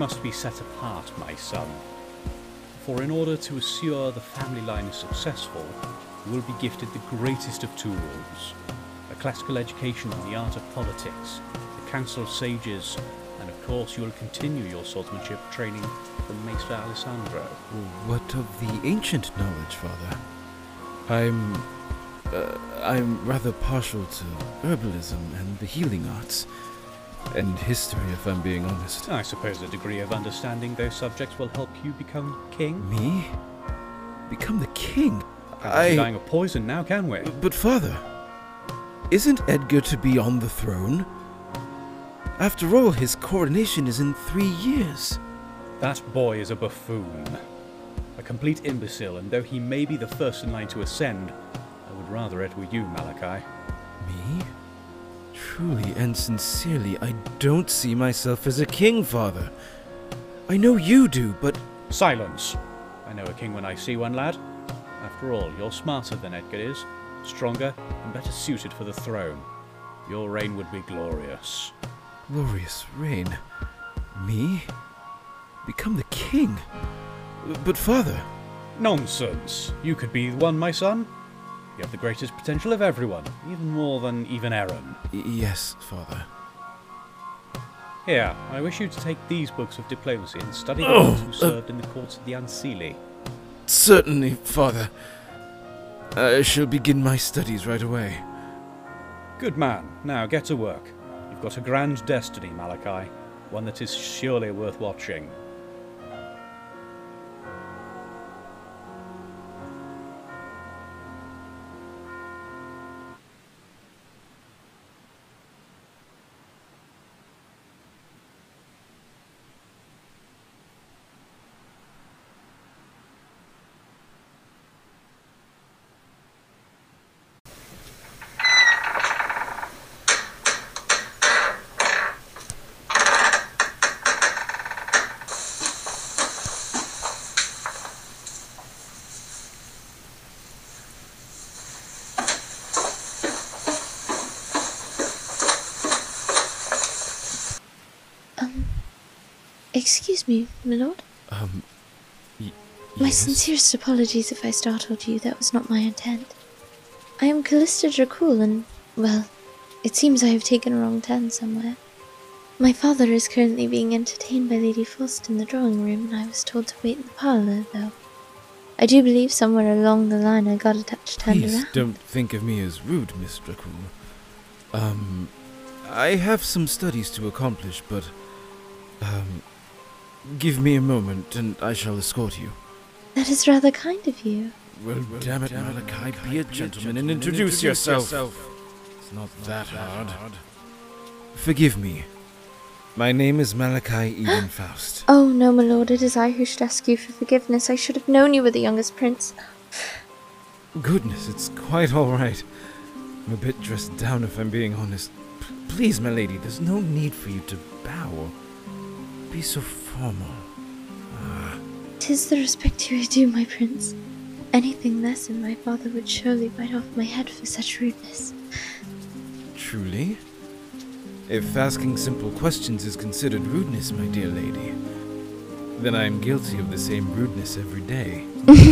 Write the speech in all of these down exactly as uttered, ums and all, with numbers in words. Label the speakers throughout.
Speaker 1: must be set apart, my son. For in order to assure the family line is successful, you will be gifted the greatest of tools, a classical education in the art of politics, the council of sages, and of course you will continue your swordsmanship training from Maester Alessandro.
Speaker 2: What of the ancient knowledge, Father? I'm... Uh, I'm rather partial to herbalism and the healing arts. And history, if I'm being honest.
Speaker 1: I suppose a degree of understanding those subjects will help you become king?
Speaker 2: Me? Become the king?
Speaker 1: I'm dying of poison now, can we?
Speaker 2: But Father, isn't Edgar to be on the throne? After all, his coronation is in three years.
Speaker 1: That boy is a buffoon. A complete imbecile, and though he may be the first in line to ascend, I would rather it were you, Malachi.
Speaker 2: Me? Truly and sincerely, I don't see myself as a king, Father. I know you do, but...
Speaker 1: Silence! I know a king when I see one, lad. After all, you're smarter than Edgar is, stronger and better suited for the throne. Your reign would be glorious.
Speaker 2: Glorious reign? Me? Become the king? But Father...
Speaker 1: Nonsense! You could be one, my son. You have the greatest potential of everyone, even more than even Aaron.
Speaker 2: Y- yes, Father.
Speaker 1: Here, I wish you to take these books of diplomacy and study the
Speaker 2: Oh,
Speaker 1: ones who
Speaker 2: uh,
Speaker 1: served in the courts of the Ancili.
Speaker 2: Certainly, Father. I shall begin my studies right away.
Speaker 1: Good man. Now get to work. You've got a grand destiny, Malachi. One that is surely worth watching.
Speaker 3: Excuse me, my lord?
Speaker 2: Um, y-
Speaker 3: My
Speaker 2: yes?
Speaker 3: sincerest apologies if I startled you. That was not my intent. I am Callista Dracul, and, well, it seems I have taken a wrong turn somewhere. My father is currently being entertained by Lady Faust in the drawing room, and I was told to wait in the parlour, though. I do believe somewhere along the line I got a touch turned
Speaker 2: Please
Speaker 3: around.
Speaker 2: don't think of me as rude, Miss Dracul. Um, I have some studies to accomplish, but, um, give me a moment and I shall escort you.
Speaker 3: That is rather kind of you.
Speaker 2: Well, well damn it, Malachi, be a gentleman and introduce yourself. It's not that hard. Forgive me. My name is Malachi Eden Faust.
Speaker 3: Oh, no, my lord, it is I who should ask you for forgiveness. I should have known you were the youngest prince.
Speaker 2: Goodness, it's quite all right. I'm a bit dressed down if I'm being honest. P- please, my lady, there's no need for you to bow. Be so formal. Ah.
Speaker 3: 'Tis the respect you are due, my prince. Anything less and my father would surely bite off my head for such rudeness.
Speaker 2: Truly? If asking simple questions is considered rudeness, my dear lady, then I am guilty of the same rudeness every day.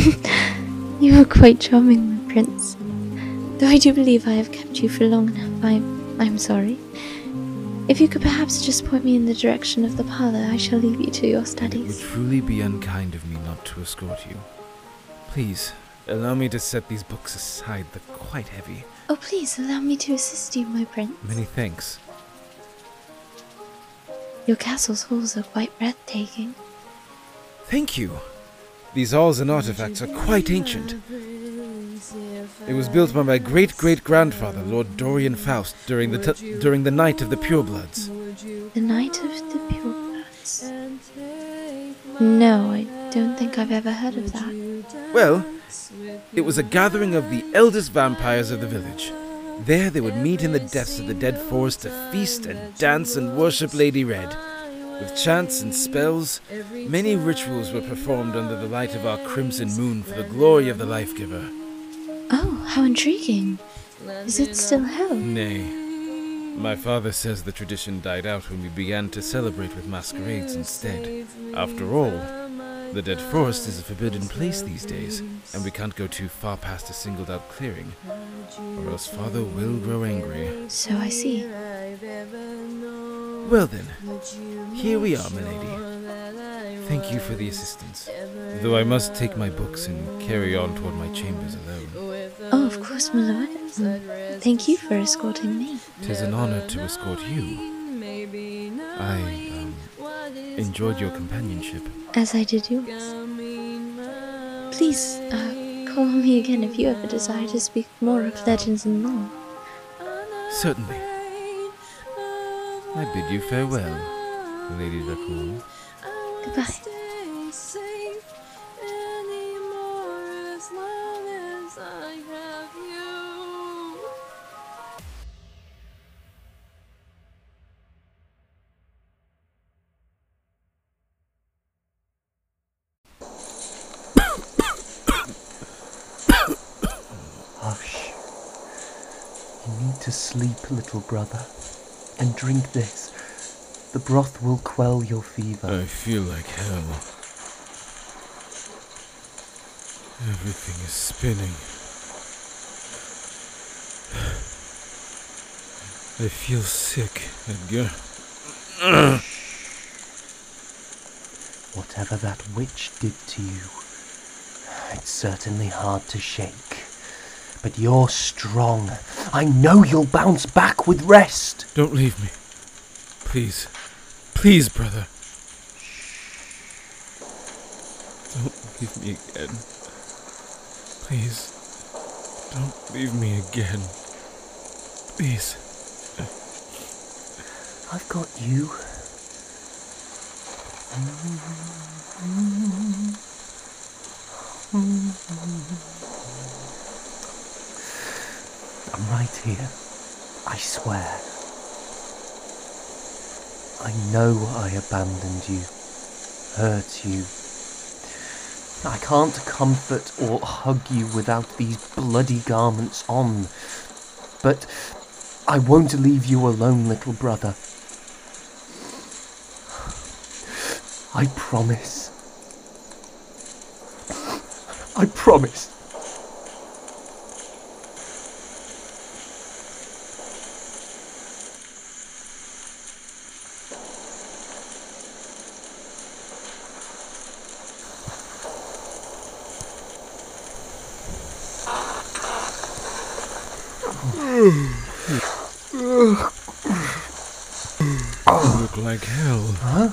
Speaker 3: You are quite charming, my prince. Though I do believe I have kept you for long enough, I'm, I'm sorry. If you could perhaps just point me in the direction of the parlour, I shall leave you to your
Speaker 2: It would
Speaker 3: studies.
Speaker 2: truly be unkind of me not to escort you. Please, allow me to set these books aside. They're quite heavy.
Speaker 3: Oh, please allow me to assist you, my prince.
Speaker 2: Many thanks.
Speaker 3: Your castle's halls are quite breathtaking.
Speaker 2: Thank you. These halls and artifacts are quite ancient. It was built by my great-great-grandfather, Lord Dorian Faust, during the t- during the Night of the Purebloods.
Speaker 3: The Night of the Purebloods. No, I don't think I've ever heard of that.
Speaker 2: Well, it was a gathering of the eldest vampires of the village. There they would meet in the depths of the dead forest to feast and dance and worship Lady Red. With chants and spells, many rituals were performed under the light of our crimson moon for the glory of the Life-Giver.
Speaker 3: Oh, how intriguing. Is it still held?
Speaker 2: Nay, My father says the tradition died out when we began to celebrate with masquerades instead. After all, the Dead Forest is a forbidden place these days, and we can't go too far past a singled-out clearing, or else father will grow angry.
Speaker 3: So I see.
Speaker 2: Well then, here we are, milady. Thank you for the assistance, though I must take my books and carry on toward my chambers alone.
Speaker 3: Oh, of course, my lord. Mm, Thank you for escorting me.
Speaker 2: 'Tis an honor to escort you. I, um, enjoyed your companionship.
Speaker 3: As I did yours. Please, uh, call on me again if you ever desire to speak more of legends and lore.
Speaker 2: Certainly. I bid you farewell, Lady Dracul.
Speaker 3: Goodbye.
Speaker 4: Hush. You need to sleep, little brother. And drink this. The broth will quell your fever.
Speaker 2: I feel like hell. Everything is spinning. I feel sick, Edgar.
Speaker 4: Whatever that witch did to you, it's certainly hard to shake. But you're strong. I know you'll bounce back with rest.
Speaker 2: Don't leave me. Please. Please, brother. Don't leave me again. Please. Don't leave me again. Please.
Speaker 4: I've got you. I'm right here. I swear. I know I abandoned you, hurt you. I can't comfort or hug you without these bloody garments on. But I won't leave you alone, little brother. I promise. I promise.
Speaker 2: You look like hell.
Speaker 4: Huh?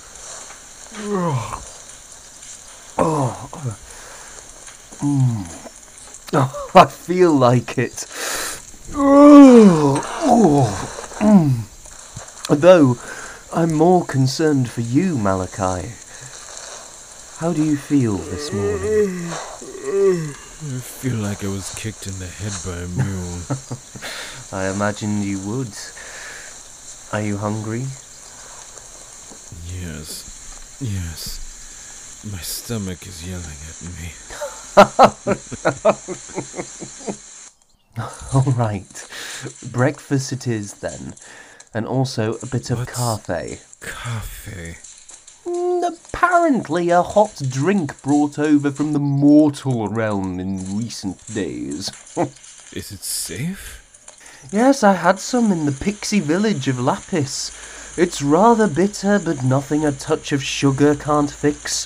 Speaker 4: Oh. Mm. Oh, I feel like it. Oh. Oh. Mm. Though, I'm more concerned for you, Malachi. How do you feel this morning?
Speaker 2: I feel like I was kicked in the head by a mule.
Speaker 4: I imagined you would. Are you hungry?
Speaker 2: Yes. Yes. My stomach is yelling at me.
Speaker 4: All right. Breakfast it is then. And also a bit of
Speaker 2: What's
Speaker 4: coffee.
Speaker 2: Coffee.
Speaker 4: Mm, apparently a hot drink brought over from the mortal realm in recent days.
Speaker 2: Is it safe?
Speaker 4: Yes, I had some in the pixie village of Lapis. It's rather bitter, but nothing a touch of sugar can't fix.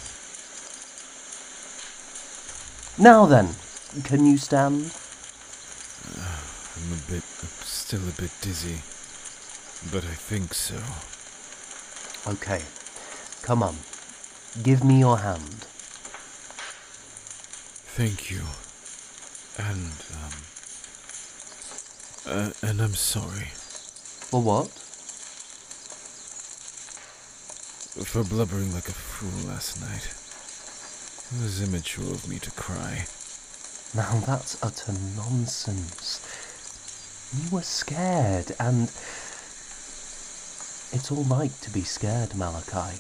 Speaker 4: Now then, can you stand?
Speaker 2: I'm a bit, still a bit dizzy, but I think so.
Speaker 4: Okay, come on, give me your hand.
Speaker 2: Thank you. And, um, uh, and I'm sorry.
Speaker 4: For what?
Speaker 2: For blubbering like a fool last night. It was immature of me to cry.
Speaker 4: Now that's utter nonsense. You were scared, and it's all right to be scared, Malachi.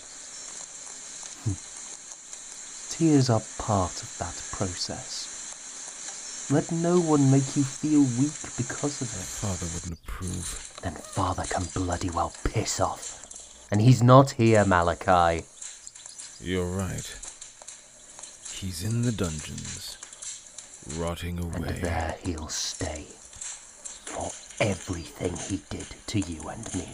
Speaker 4: Tears are part of that process. Let no one make you feel weak because of it.
Speaker 2: Father wouldn't approve.
Speaker 4: Then Father can bloody well piss off. And he's not here, Malachi.
Speaker 2: You're right. He's in the dungeons, rotting away.
Speaker 4: And there he'll stay. For everything he did to you and me.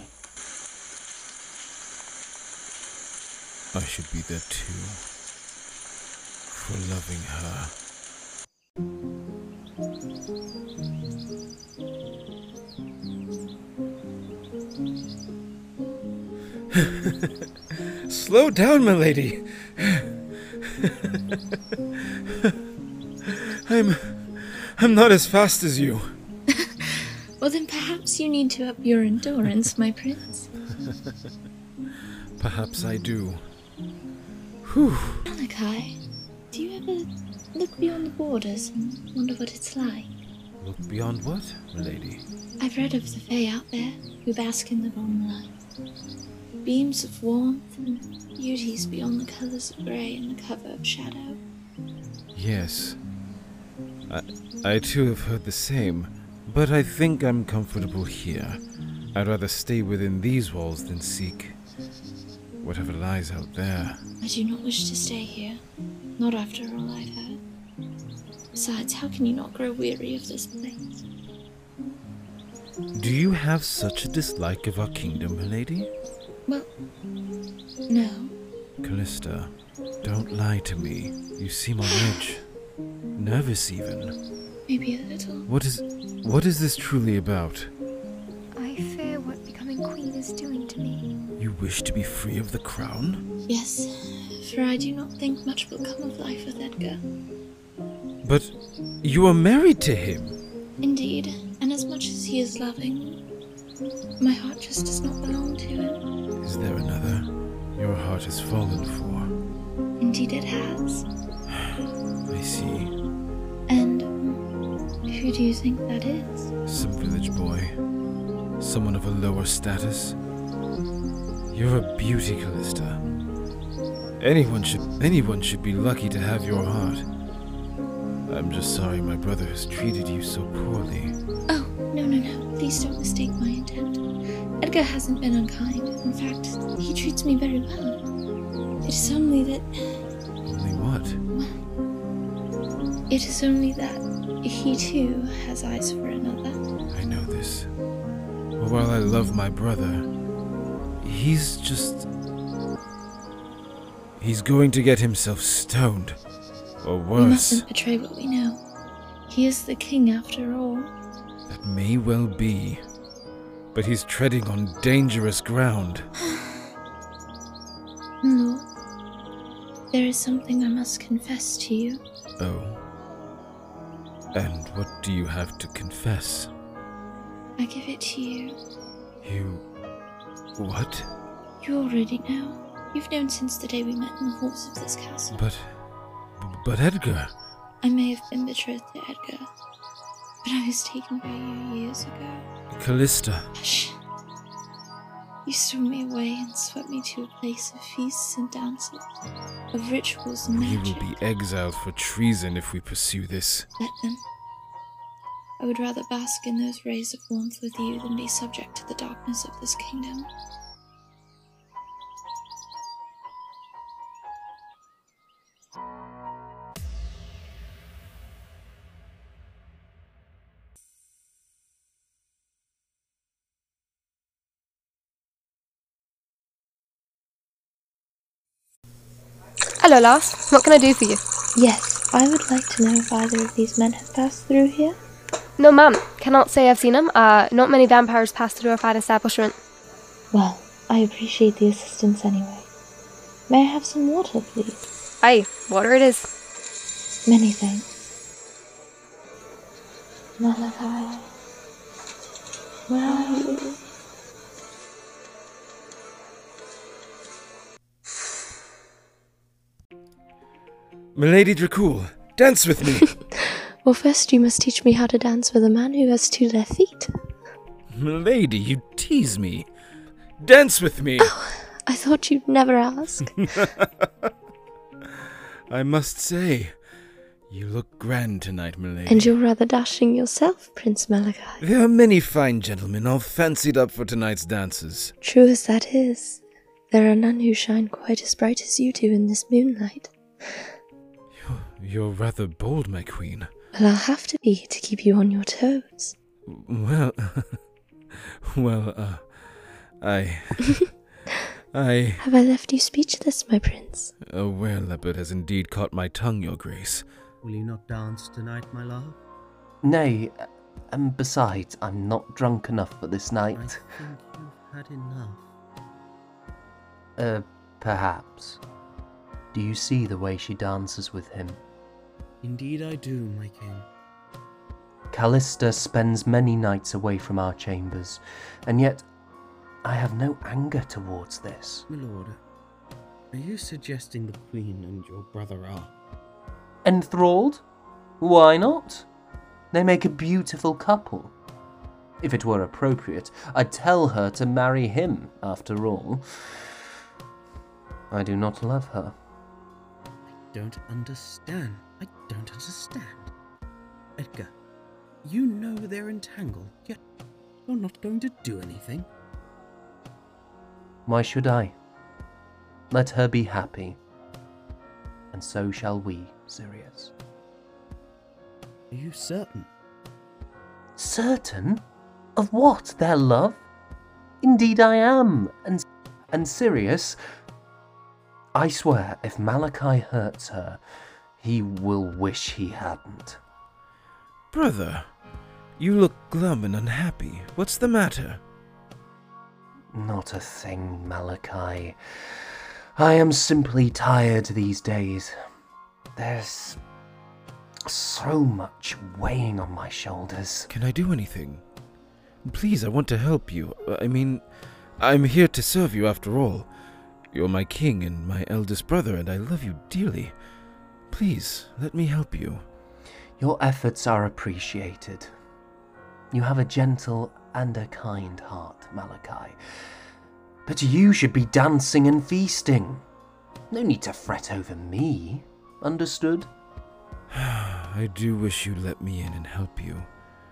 Speaker 2: I should be there too. For loving her. Slow down, milady. I'm... I'm not as fast as you.
Speaker 3: Well, then perhaps you need to up your endurance, my prince.
Speaker 2: Perhaps I do. Whew.
Speaker 3: Malachi, do you ever look beyond the borders and wonder what it's like?
Speaker 2: Look beyond what, milady?
Speaker 3: I've read of the Fae out there who bask in the golden light. Beams of warmth and beauties beyond the colours of grey and the cover of shadow.
Speaker 2: Yes. I, I too have heard the same, but I think I'm comfortable here. I'd rather stay within these walls than seek whatever lies out there.
Speaker 3: I do not wish to stay here, not after all I've heard. Besides, how can you not grow weary of this place?
Speaker 2: Do you have such a dislike of our kingdom, milady?
Speaker 3: Well, no.
Speaker 2: Callista, don't lie to me. You seem on edge. Nervous even.
Speaker 3: Maybe a little.
Speaker 2: What is... what is this truly about?
Speaker 5: I fear what becoming queen is doing to me.
Speaker 2: You wish to be free of the crown?
Speaker 3: Yes, for I do not think much will come of life with Edgar.
Speaker 2: But you are married to him.
Speaker 3: Indeed, and as much as he is loving, my heart just does not belong to him.
Speaker 2: Is there another your heart has fallen for?
Speaker 3: Indeed it has.
Speaker 2: I see.
Speaker 3: And who do you think that is?
Speaker 2: Some village boy. Someone of a lower status. You're a beauty, Callista. Anyone should anyone should be lucky to have your heart. I'm just sorry my brother has treated you so poorly.
Speaker 3: Oh, no, no, no. Please don't mistake my intent. Edgar hasn't been unkind. In fact, he treats me very well. It is only that...
Speaker 2: Only what?
Speaker 3: Well, it is only that he too has eyes for another.
Speaker 2: I know this. But while I love my brother, he's just... He's going to get himself stoned. Or worse.
Speaker 3: We mustn't betray what we know. He is the king after all.
Speaker 2: That may well be. But he's treading on dangerous ground.
Speaker 3: Lord, there is something I must confess to you.
Speaker 2: Oh. And what do you have to confess?
Speaker 3: I give it to you.
Speaker 2: You... what?
Speaker 3: You already know. You've known since the day we met in the halls of this castle.
Speaker 2: But... but Edgar...
Speaker 3: I may have been betrothed to Edgar, but I was taken by you years ago.
Speaker 2: Callista...
Speaker 3: Hush. You stole me away and swept me to a place of feasts and dances, of rituals and
Speaker 2: We
Speaker 3: magic.
Speaker 2: will be exiled for treason if we pursue this.
Speaker 3: Let them. I would rather bask in those rays of warmth with you than be subject to the darkness of this kingdom.
Speaker 5: Hello, lass. What can I do for you?
Speaker 3: Yes, I would like to know if either of these men have passed through here.
Speaker 5: No, ma'am. Cannot say I've seen him. Uh, not many vampires pass through our fine establishment.
Speaker 3: Well, I appreciate the assistance anyway. May I have some water, please?
Speaker 5: Aye, water it is.
Speaker 3: Many thanks. Malachi, where are you?
Speaker 2: Milady Dracul, dance with me!
Speaker 3: Well, first you must teach me how to dance with a man who has two left feet.
Speaker 2: Milady, you tease me. Dance with me!
Speaker 3: Oh, I thought you'd never ask.
Speaker 2: I must say, You look grand tonight, milady.
Speaker 3: And you're rather dashing yourself, Prince Malachi.
Speaker 2: There are many fine gentlemen all fancied up for tonight's dances.
Speaker 3: True as that is, there are none who shine quite as bright as you do in this moonlight.
Speaker 2: You're, you're rather bold, my queen.
Speaker 3: Well, I'll have to be to keep you on your toes.
Speaker 2: Well, well, uh, I... I...
Speaker 3: Have I left you speechless, my prince?
Speaker 2: A were-leopard has indeed caught my tongue, your grace.
Speaker 6: Will you not dance tonight, my love?
Speaker 4: Nay, and besides, I'm not drunk enough for this night.
Speaker 6: I think you've had enough.
Speaker 4: Uh, perhaps. Do you see the way she dances with him?
Speaker 6: Indeed I do, my king.
Speaker 4: Callista spends many nights away from our chambers, and yet I have no anger towards this.
Speaker 6: My lord, are you suggesting the queen and your brother are...
Speaker 4: Enthralled? Why not? They make a beautiful couple. If it were appropriate, I'd tell her to marry him, after all. I do not love her.
Speaker 6: I don't understand. I don't understand. Edgar, you know they're entangled, yet you're not going to do anything.
Speaker 4: Why should I? Let her be happy. And so shall we, Sirius.
Speaker 6: Are you certain?
Speaker 4: Certain? Of what? Their love? Indeed I am. And, and Sirius, I swear, if Malachi hurts her, he will wish he hadn't.
Speaker 2: Brother, you look glum and unhappy. What's the matter?
Speaker 4: Not a thing, Malachi. I am simply tired these days. There's so much weighing on my shoulders.
Speaker 2: Can I do anything? Please, I want to help you. I mean, I'm here to serve you after all. You're my king and my eldest brother, and I love you dearly. Please, let me help you.
Speaker 4: Your efforts are appreciated. You have a gentle and a kind heart, Malachi. But you should be dancing and feasting. No need to fret over me. Understood?
Speaker 2: I do wish you'd let me in and help you.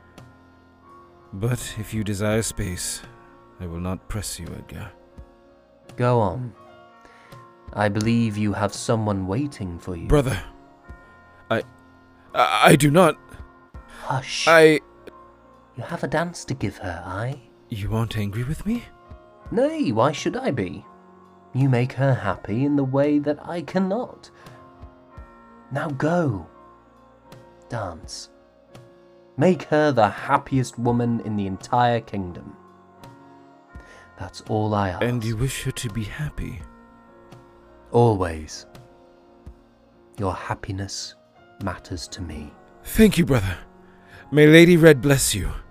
Speaker 2: But if you desire space, I will not press you, Edgar.
Speaker 4: Go on. I believe you have someone waiting for you.
Speaker 2: Brother, I... I, I do not...
Speaker 4: Hush.
Speaker 2: I...
Speaker 4: You have a dance to give her, aye?
Speaker 2: You aren't angry with me?
Speaker 4: Nay, why should I be? You make her happy in the way that I cannot. Now go. Dance. Make her the happiest woman in the entire kingdom. That's all I ask.
Speaker 2: And you wish her to be happy?
Speaker 4: Always. Your happiness matters to me.
Speaker 2: Thank you, brother. May Lady Red bless you.